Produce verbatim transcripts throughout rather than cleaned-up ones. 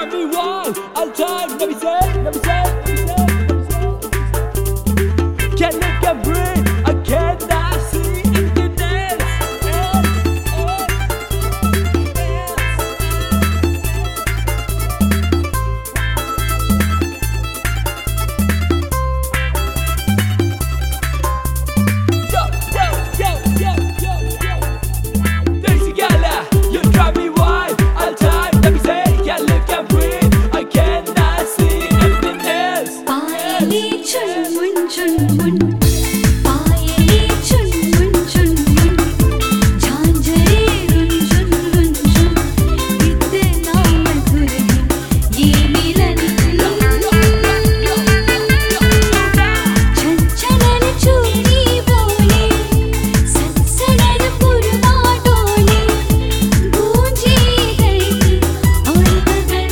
drive me wild all time. Let me say, let me say, let me say, let me say. Can't look and breathe, I cannot see anything else. Yo, yo, yo, yo, yo, yo. Daisy Gala, you drive me wild all time. Let me say, can't look and breathe, I cannot see anything else. पायली चुनमुन चुनमुन पायली चुनमुन चुनमुन झांझरे रुन रुन रुन रुन कितना मधुर है ये मिलन छनछनन चूड़ी बोले सनसनन पुरवा डोले गूंजी धरती और गगन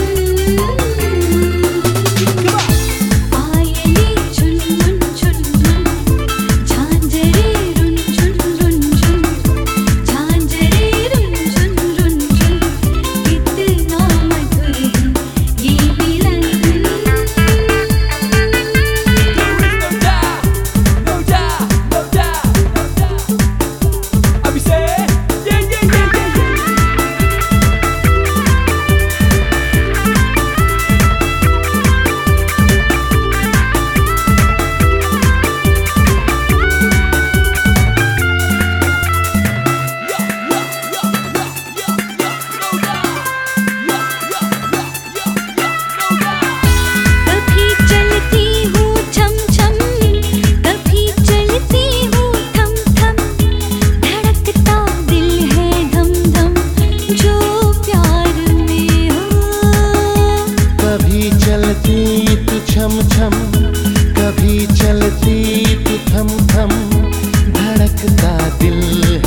पायली चुनमुन चुनमुन झांझरे रुन रुन रुन रुन झांझरे रुन रुन रुन रुन कितना मधुर है ये मिलन No doubt, no doubt, no doubt, no doubt. I be saying, yeah, yeah, yeah, yeah, कभी चलती हूँ छम छम कभी चलती हूँ थम थम धड़कता दिल है धम धम जो प्यार में हो कभी चलती तू छम छम कभी चलती तू थम थम धड़कता दिल